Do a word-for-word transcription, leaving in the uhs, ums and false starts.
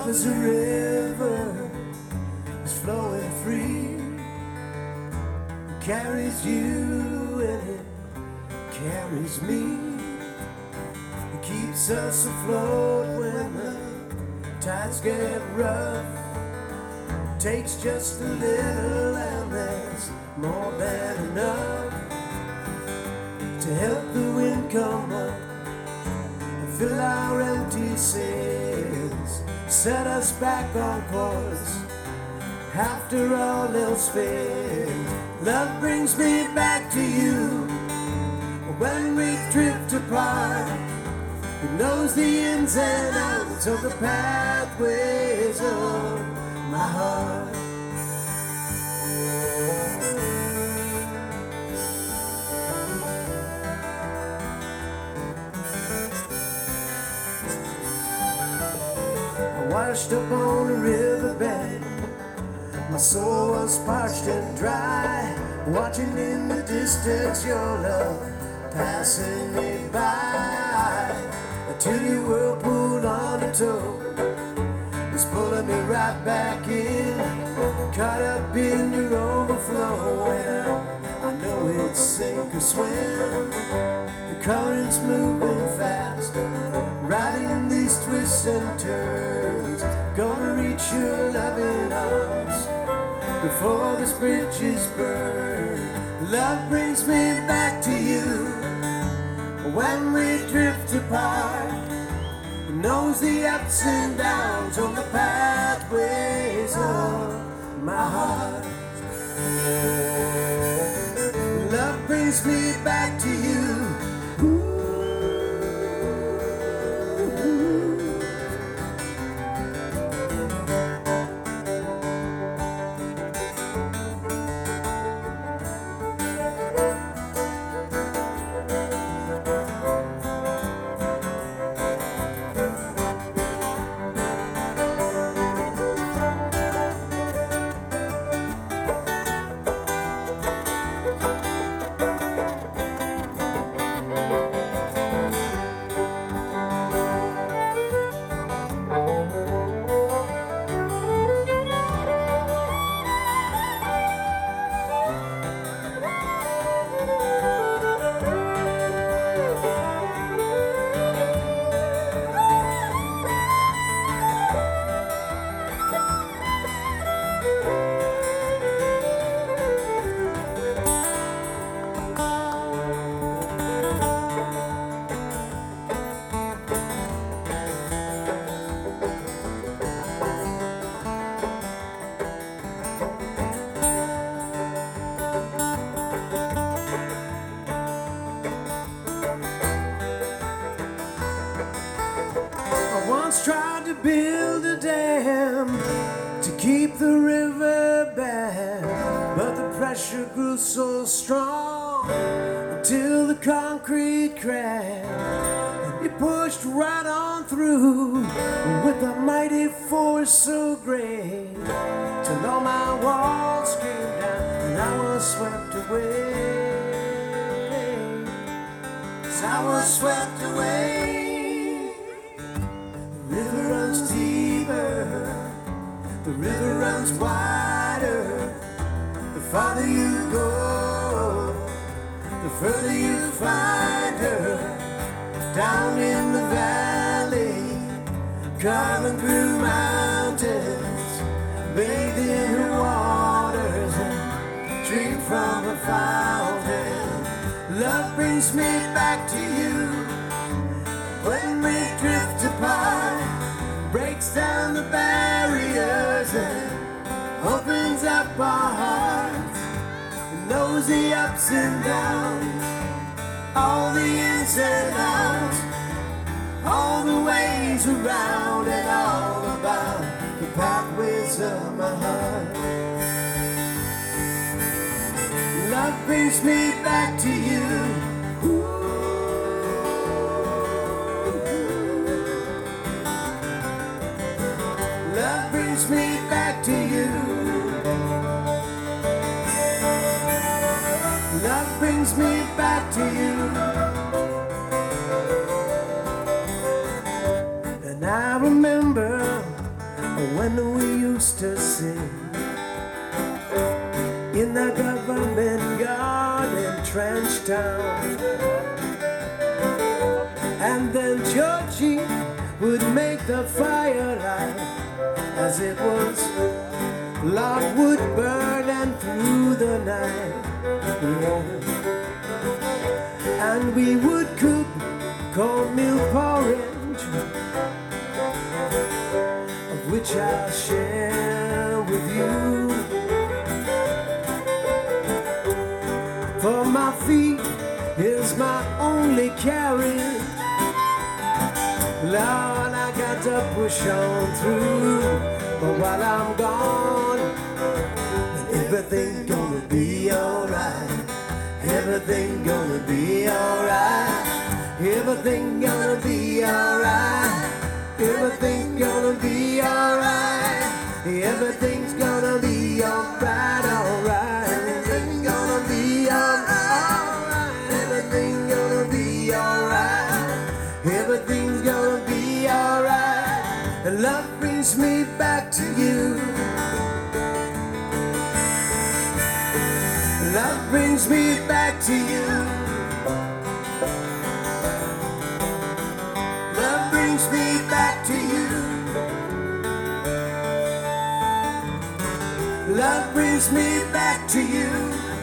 love is a river, it's flowing free. It carries you and it carries me. It keeps us afloat when the tides get rough. It takes just a little and there's more than enough to help the wind come up and fill our empty sails, set us back on course after all else fails. Love brings me back to you when we drift apart. It knows the ins and outs of the pathways of my heart. Washed up on a riverbed, my soul was parched and dry, watching in the distance your love passing me by, until your whirlpool on the toe is pulling me right back in, caught up in your overflow. Well, I know it's sink or swim, the current's moving fast, right in these twists and turns, gonna reach your loving arms before this bridge is burned. Love brings me back to you when we drift apart. It knows the ups and downs on the pathways of my heart. Love brings me back to you. Tried to build a dam to keep the river back, but the pressure grew so strong until the concrete cracked, and it pushed right on through with a mighty force so great, till all my walls came down and I was swept away. So I was swept away. The river runs wider, the farther you go, the further you find her, down in the valley, carving through mountains, bathed in her waters, and drink from her fountain. Love brings me back to you when we drift apart, breaks down the barriers and opens up our hearts, and knows the ups and downs, all the ins and outs, all the ways around and all about the pathways of my heart. Love brings me back to you. Love brings me back to you. Love brings me back to you. And I remember ecstasy in the government garden trench town. And then Georgie would make the fire light as it was. Love would burn and through the night, yeah. And we would cook cold milk porridge, of which I'll share with you. For my feet is my only carriage, Lord, I got to push on through. But while I'm gone, everything gonna be alright. Everything gonna be alright. Everything gonna be alright. Everything gonna be alright. Everything's gonna be alright, alright. Everything's gonna be alright. Everything's gonna be alright. Everything's gonna be alright. And love brings me back to you. Love brings me back to you. Love brings me back to you. Love brings me back to you.